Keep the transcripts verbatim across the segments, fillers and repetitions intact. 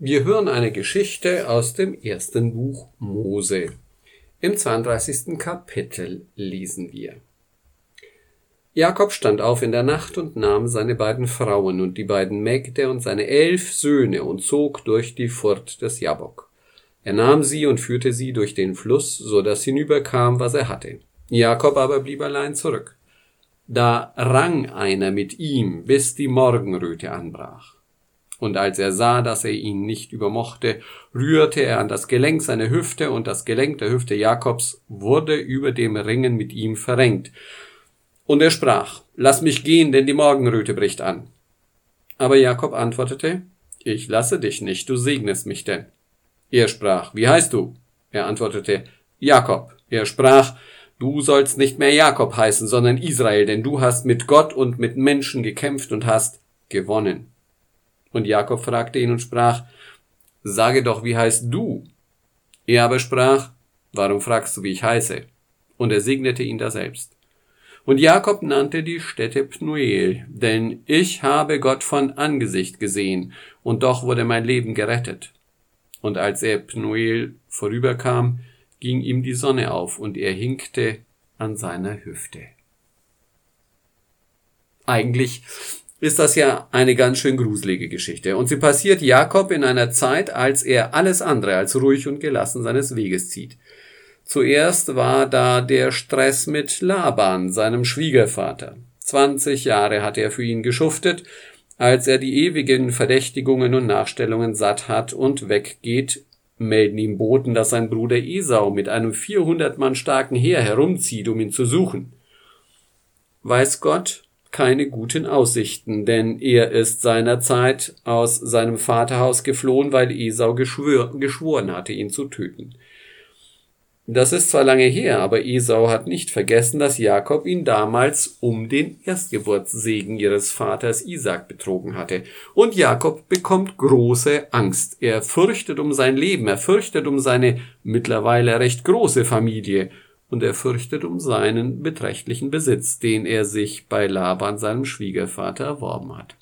Wir hören eine Geschichte aus dem ersten Buch Mose. Im zweiunddreißigsten Kapitel lesen wir. Jakob stand auf in der Nacht und nahm seine beiden Frauen und die beiden Mägde und seine elf Söhne und zog durch die Furt des Jabbok. Er nahm sie und führte sie durch den Fluss, so dass hinüberkam, was er hatte. Jakob aber blieb allein zurück. Da rang einer mit ihm, bis die Morgenröte anbrach. Und als er sah, dass er ihn nicht übermochte, rührte er an das Gelenk seiner Hüfte, und das Gelenk der Hüfte Jakobs wurde über dem Ringen mit ihm verrenkt. Und er sprach: Lass mich gehen, denn die Morgenröte bricht an. Aber Jakob antwortete: Ich lasse dich nicht, du segnest mich denn. Er sprach: Wie heißt du? Er antwortete: Jakob. Er sprach: Du sollst nicht mehr Jakob heißen, sondern Israel, denn du hast mit Gott und mit Menschen gekämpft und hast gewonnen. Und Jakob fragte ihn und sprach: Sage doch, wie heißt du? Er aber sprach: Warum fragst du, wie ich heiße? Und er segnete ihn daselbst. Und Jakob nannte die Stätte Pnuel, denn ich habe Gott von Angesicht gesehen, und doch wurde mein Leben gerettet. Und als er Pnuel vorüberkam, ging ihm die Sonne auf, und er hinkte an seiner Hüfte. Eigentlich ist das ja eine ganz schön gruselige Geschichte, und sie passiert Jakob in einer Zeit, als er alles andere als ruhig und gelassen seines Weges zieht. Zuerst war da der Stress mit Laban, seinem Schwiegervater. Zwanzig Jahre hat er für ihn geschuftet. Als er die ewigen Verdächtigungen und Nachstellungen satt hat und weggeht, melden ihm Boten, dass sein Bruder Esau mit einem vierhundert Mann starken Heer herumzieht, um ihn zu suchen. Weiß Gott keine guten Aussichten, denn er ist seinerzeit aus seinem Vaterhaus geflohen, weil Esau geschwör, geschworen hatte, ihn zu töten. Das ist zwar lange her, aber Esau hat nicht vergessen, dass Jakob ihn damals um den Erstgeburtssegen ihres Vaters Isaak betrogen hatte. Und Jakob bekommt große Angst. Er fürchtet um sein Leben, er fürchtet um seine mittlerweile recht große Familie und er fürchtet um seinen beträchtlichen Besitz, den er sich bei Laban, seinem Schwiegervater, erworben hat.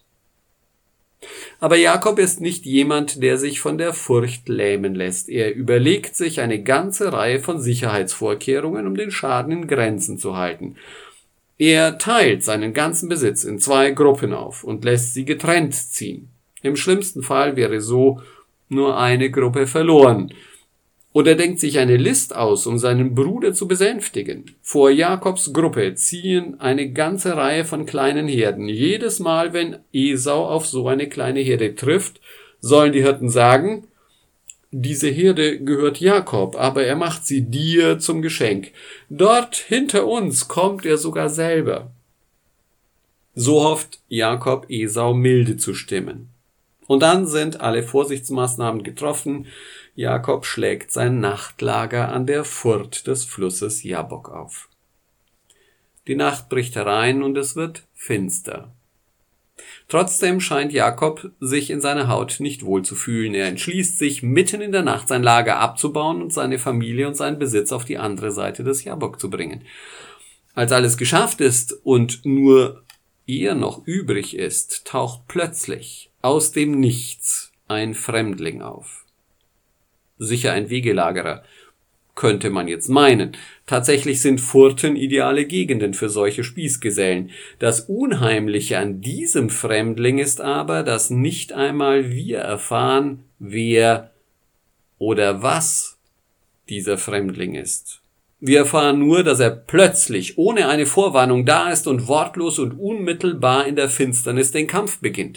Aber Jakob ist nicht jemand, der sich von der Furcht lähmen lässt. Er überlegt sich eine ganze Reihe von Sicherheitsvorkehrungen, um den Schaden in Grenzen zu halten. Er teilt seinen ganzen Besitz in zwei Gruppen auf und lässt sie getrennt ziehen. Im schlimmsten Fall wäre so nur eine Gruppe verloren. Und er denkt sich eine List aus, um seinen Bruder zu besänftigen. Vor Jakobs Gruppe ziehen eine ganze Reihe von kleinen Herden. Jedes Mal, wenn Esau auf so eine kleine Herde trifft, sollen die Hirten sagen: Diese Herde gehört Jakob, aber er macht sie dir zum Geschenk. Dort hinter uns kommt er sogar selber. So hofft Jakob, Esau milde zu stimmen. Und dann sind alle Vorsichtsmaßnahmen getroffen. Jakob schlägt sein Nachtlager an der Furt des Flusses Jabbok auf. Die Nacht bricht herein und es wird finster. Trotzdem scheint Jakob sich in seiner Haut nicht wohl zu fühlen. Er entschließt sich, mitten in der Nacht sein Lager abzubauen und seine Familie und seinen Besitz auf die andere Seite des Jabbok zu bringen. Als alles geschafft ist und nur er noch übrig ist, taucht plötzlich aus dem Nichts ein Fremdling auf. Sicher ein Wegelagerer, könnte man jetzt meinen. Tatsächlich sind Furten ideale Gegenden für solche Spießgesellen. Das Unheimliche an diesem Fremdling ist aber, dass nicht einmal wir erfahren, wer oder was dieser Fremdling ist. Wir erfahren nur, dass er plötzlich, ohne eine Vorwarnung da ist und wortlos und unmittelbar in der Finsternis den Kampf beginnt.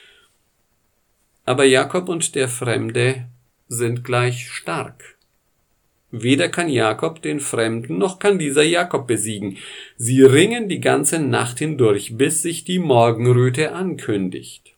Aber Jakob und der Fremde sind gleich stark. Weder kann Jakob den Fremden, noch kann dieser Jakob besiegen. Sie ringen die ganze Nacht hindurch, bis sich die Morgenröte ankündigt.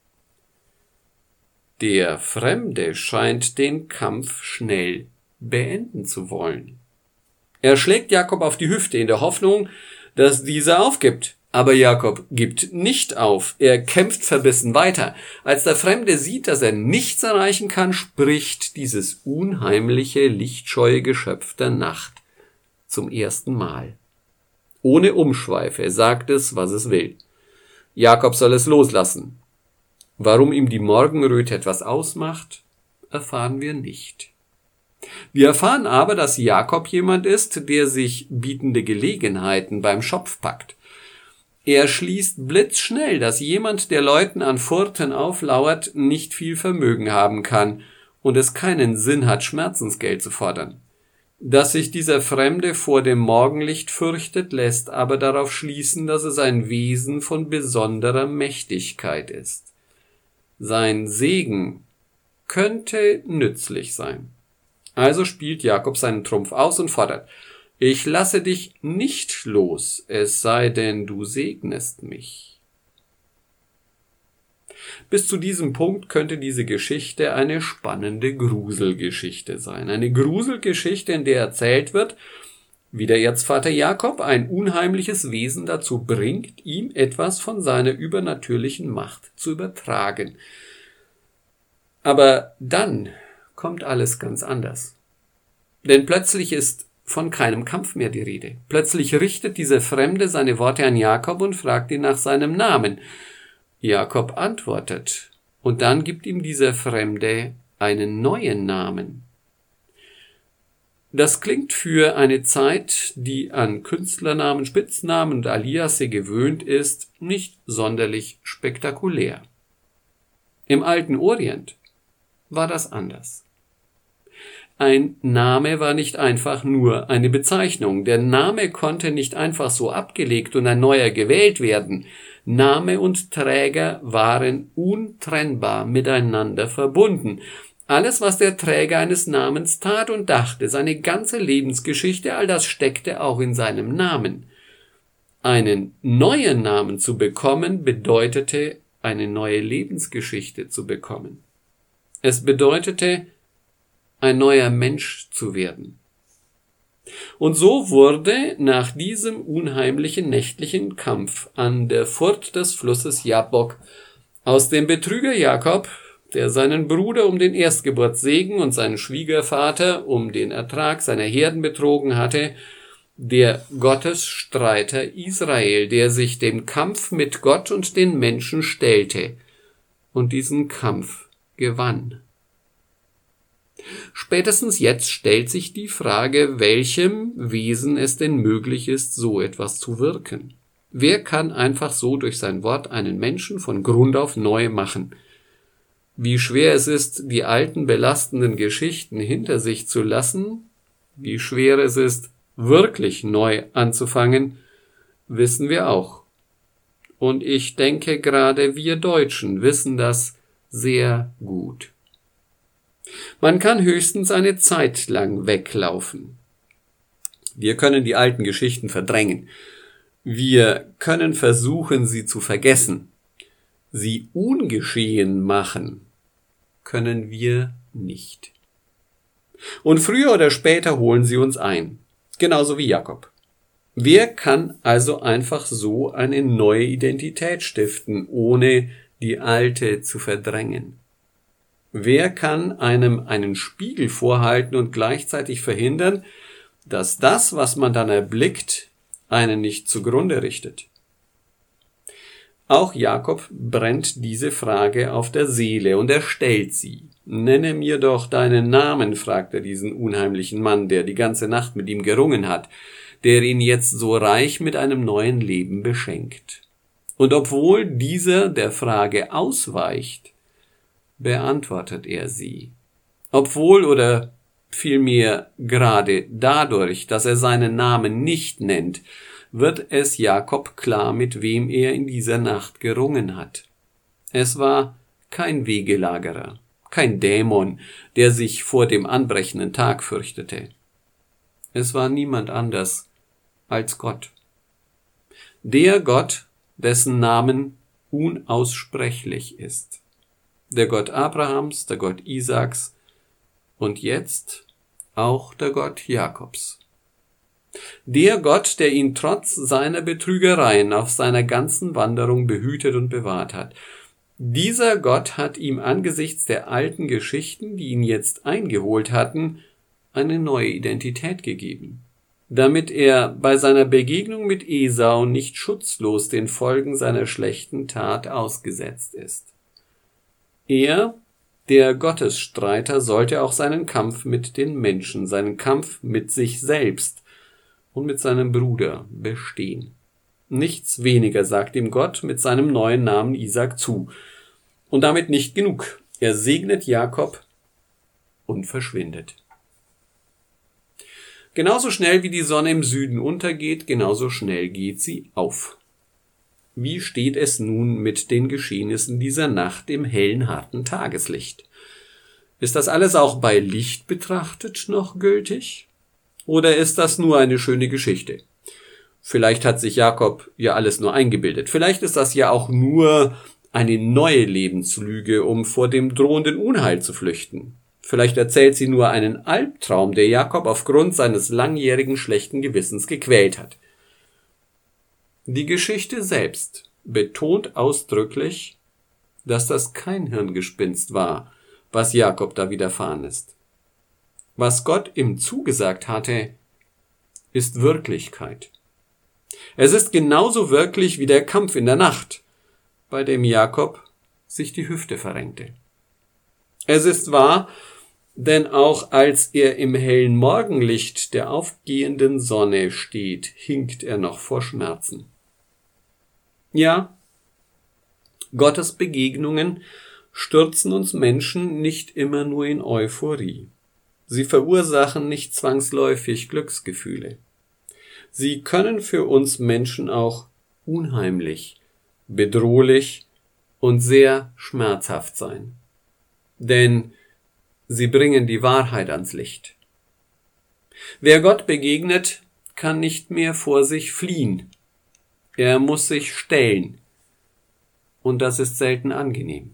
Der Fremde scheint den Kampf schnell beenden zu wollen. Er schlägt Jakob auf die Hüfte in der Hoffnung, dass dieser aufgibt. Aber Jakob gibt nicht auf, er kämpft verbissen weiter. Als der Fremde sieht, dass er nichts erreichen kann, spricht dieses unheimliche, lichtscheue Geschöpf der Nacht zum ersten Mal. Ohne Umschweife sagt es, was es will. Jakob soll es loslassen. Warum ihm die Morgenröte etwas ausmacht, erfahren wir nicht. Wir erfahren aber, dass Jakob jemand ist, der sich bietende Gelegenheiten beim Schopf packt. Er schließt blitzschnell, dass jemand, der Leuten an Furten auflauert, nicht viel Vermögen haben kann und es keinen Sinn hat, Schmerzensgeld zu fordern. Dass sich dieser Fremde vor dem Morgenlicht fürchtet, lässt aber darauf schließen, dass es ein Wesen von besonderer Mächtigkeit ist. Sein Segen könnte nützlich sein. Also spielt Jakob seinen Trumpf aus und fordert: Ich lasse dich nicht los, es sei denn, du segnest mich. Bis zu diesem Punkt könnte diese Geschichte eine spannende Gruselgeschichte sein. Eine Gruselgeschichte, in der erzählt wird, wie der Erzvater Jakob ein unheimliches Wesen dazu bringt, ihm etwas von seiner übernatürlichen Macht zu übertragen. Aber dann kommt alles ganz anders. Denn plötzlich ist von keinem Kampf mehr die Rede. Plötzlich richtet dieser Fremde seine Worte an Jakob und fragt ihn nach seinem Namen. Jakob antwortet, und dann gibt ihm dieser Fremde einen neuen Namen. Das klingt für eine Zeit, die an Künstlernamen, Spitznamen und Aliasse gewöhnt ist, nicht sonderlich spektakulär. Im alten Orient war das anders. Ein Name war nicht einfach nur eine Bezeichnung. Der Name konnte nicht einfach so abgelegt und ein neuer gewählt werden. Name und Träger waren untrennbar miteinander verbunden. Alles, was der Träger eines Namens tat und dachte, seine ganze Lebensgeschichte, all das steckte auch in seinem Namen. Einen neuen Namen zu bekommen, bedeutete, eine neue Lebensgeschichte zu bekommen. Es bedeutete, ein neuer Mensch zu werden. Und so wurde nach diesem unheimlichen nächtlichen Kampf an der Furt des Flusses Jabbok aus dem Betrüger Jakob, der seinen Bruder um den Erstgeburtssegen und seinen Schwiegervater um den Ertrag seiner Herden betrogen hatte, der Gottesstreiter Israel, der sich dem Kampf mit Gott und den Menschen stellte und diesen Kampf gewann. Spätestens jetzt stellt sich die Frage, welchem Wesen es denn möglich ist, so etwas zu wirken. Wer kann einfach so durch sein Wort einen Menschen von Grund auf neu machen? Wie schwer es ist, die alten belastenden Geschichten hinter sich zu lassen, wie schwer es ist, wirklich neu anzufangen, wissen wir auch. Und ich denke, gerade wir Deutschen wissen das sehr gut. Man kann höchstens eine Zeit lang weglaufen. Wir können die alten Geschichten verdrängen. Wir können versuchen, sie zu vergessen. Sie ungeschehen machen können wir nicht. Und früher oder später holen sie uns ein. Genauso wie Jakob. Wer kann also einfach so eine neue Identität stiften, ohne die alte zu verdrängen? Wer kann einem einen Spiegel vorhalten und gleichzeitig verhindern, dass das, was man dann erblickt, einen nicht zugrunde richtet? Auch Jakob brennt diese Frage auf der Seele und er stellt sie. Nenne mir doch deinen Namen, fragt er diesen unheimlichen Mann, der die ganze Nacht mit ihm gerungen hat, der ihn jetzt so reich mit einem neuen Leben beschenkt. Und obwohl dieser der Frage ausweicht, beantwortet er sie. Obwohl oder vielmehr gerade dadurch, dass er seinen Namen nicht nennt, wird es Jakob klar, mit wem er in dieser Nacht gerungen hat. Es war kein Wegelagerer, kein Dämon, der sich vor dem anbrechenden Tag fürchtete. Es war niemand anders als Gott. Der Gott, dessen Namen unaussprechlich ist. Der Gott Abrahams, der Gott Isaaks und jetzt auch der Gott Jakobs. Der Gott, der ihn trotz seiner Betrügereien auf seiner ganzen Wanderung behütet und bewahrt hat. Dieser Gott hat ihm angesichts der alten Geschichten, die ihn jetzt eingeholt hatten, eine neue Identität gegeben, damit er bei seiner Begegnung mit Esau nicht schutzlos den Folgen seiner schlechten Tat ausgesetzt ist. Er, der Gottesstreiter, sollte auch seinen Kampf mit den Menschen, seinen Kampf mit sich selbst und mit seinem Bruder bestehen. Nichts weniger sagt ihm Gott mit seinem neuen Namen Isaak zu. Und damit nicht genug. Er segnet Jakob und verschwindet. Genauso schnell wie die Sonne im Süden untergeht, genauso schnell geht sie auf. Wie steht es nun mit den Geschehnissen dieser Nacht im hellen, harten Tageslicht? Ist das alles auch bei Licht betrachtet noch gültig? Oder ist das nur eine schöne Geschichte? Vielleicht hat sich Jakob ja alles nur eingebildet. Vielleicht ist das ja auch nur eine neue Lebenslüge, um vor dem drohenden Unheil zu flüchten. Vielleicht erzählt sie nur einen Albtraum, der Jakob aufgrund seines langjährigen schlechten Gewissens gequält hat. Die Geschichte selbst betont ausdrücklich, dass das kein Hirngespinst war, was Jakob da widerfahren ist. Was Gott ihm zugesagt hatte, ist Wirklichkeit. Es ist genauso wirklich wie der Kampf in der Nacht, bei dem Jakob sich die Hüfte verrenkte. Es ist wahr, denn auch als er im hellen Morgenlicht der aufgehenden Sonne steht, hinkt er noch vor Schmerzen. Ja, Gottes Begegnungen stürzen uns Menschen nicht immer nur in Euphorie. Sie verursachen nicht zwangsläufig Glücksgefühle. Sie können für uns Menschen auch unheimlich, bedrohlich und sehr schmerzhaft sein. Denn sie bringen die Wahrheit ans Licht. Wer Gott begegnet, kann nicht mehr vor sich fliehen. Er muss sich stellen. Und das ist selten angenehm.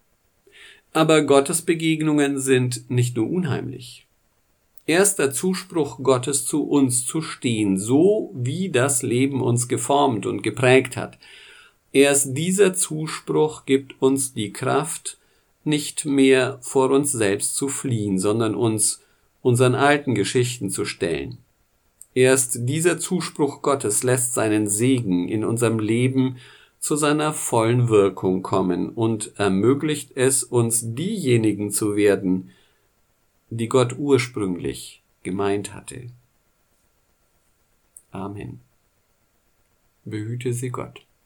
Aber Gottes Begegnungen sind nicht nur unheimlich. Erster Zuspruch Gottes zu uns zu stehen, so wie das Leben uns geformt und geprägt hat. Erst dieser Zuspruch gibt uns die Kraft, nicht mehr vor uns selbst zu fliehen, sondern uns unseren alten Geschichten zu stellen. Erst dieser Zuspruch Gottes lässt seinen Segen in unserem Leben zu seiner vollen Wirkung kommen und ermöglicht es uns, diejenigen zu werden, die Gott ursprünglich gemeint hatte. Amen. Behüte sie Gott.